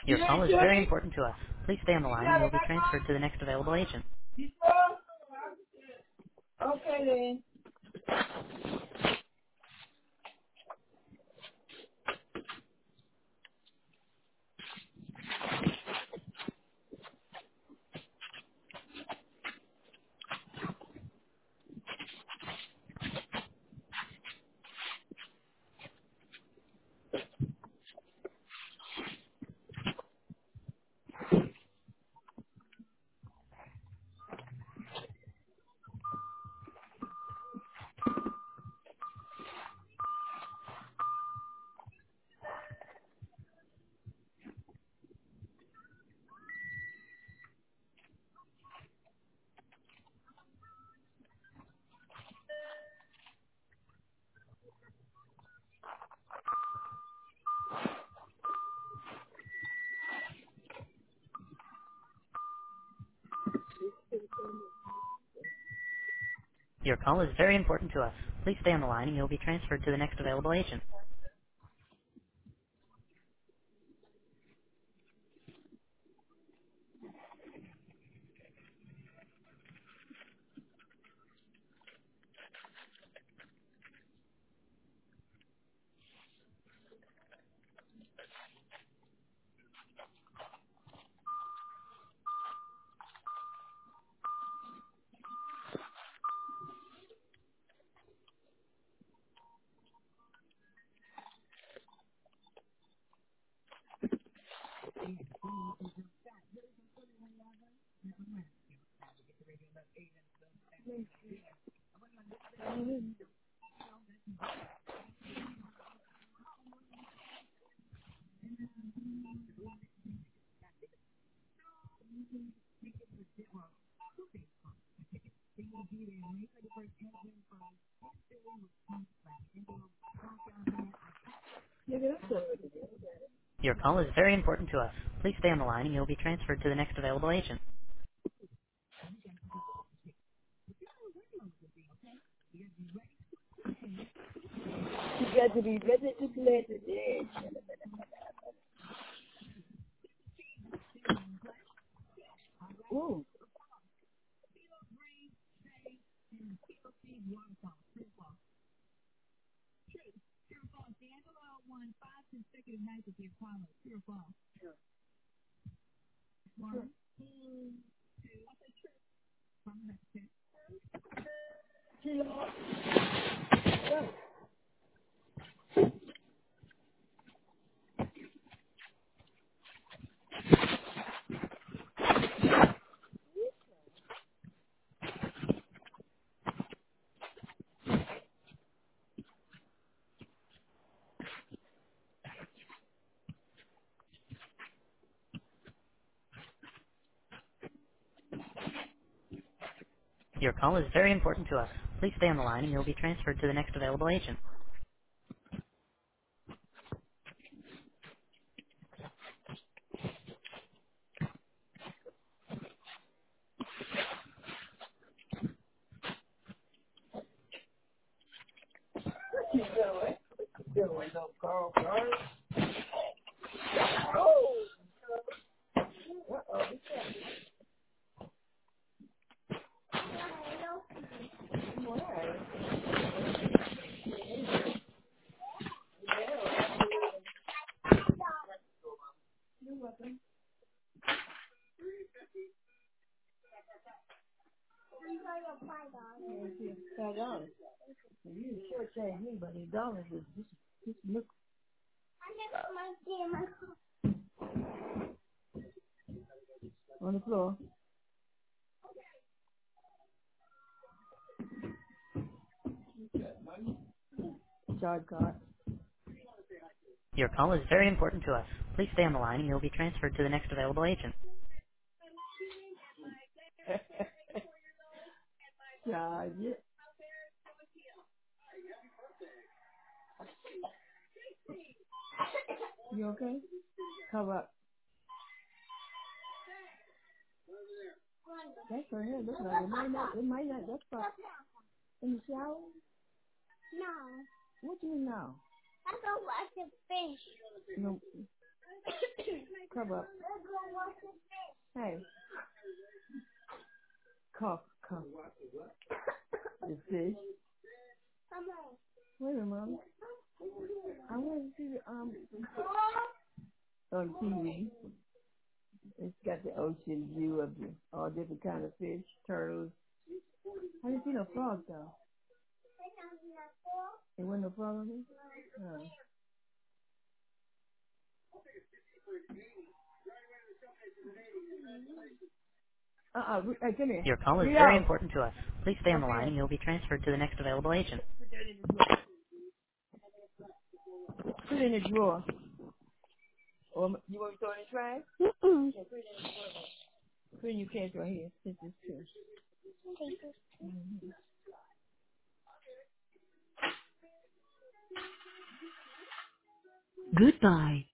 Your You call ain't is very Jimmy? important to us. Please stay on the line and you'll be transferred to the next available agent. You sure? Okay then. Your call is very important to us. Please stay on the line and you'll be transferred to the next available agent. Your call is very important to us. Please stay on the line and you'll be transferred to the next available agent. You got to be ready to play today. Ooh. Your call is very important to us. Please stay on the line and you'll be transferred to the next available agent. What you doing? Doing no girl, girl. Oh. Uh-oh. Why? You're welcome. $5. You shortchange me, but $8 is just look on the floor. Charge card. Your call is very important to us. Please stay on the line and you'll be transferred to the next available agent. Charge it. You okay? Cover up. That's her hair. Look like it might not, that's fine. In the shower? No, What do you mean now? I go wash the fish. No. Come up. Hey, cough, cough. The fish. Wait a minute, Mom. I want to see the, on TV. It's got the ocean view of the, all different kind of fish, turtles. I didn't see no frogs though. There wasn't no frog on there? Hey, come here. Your call is very Leo, important to us. Please stay on come the line here. and you'll be transferred to the next available agent. Put it in the drawer. Or you want me to throw it in the trash? Yeah, put it in your pants right here. This is too. Goodbye.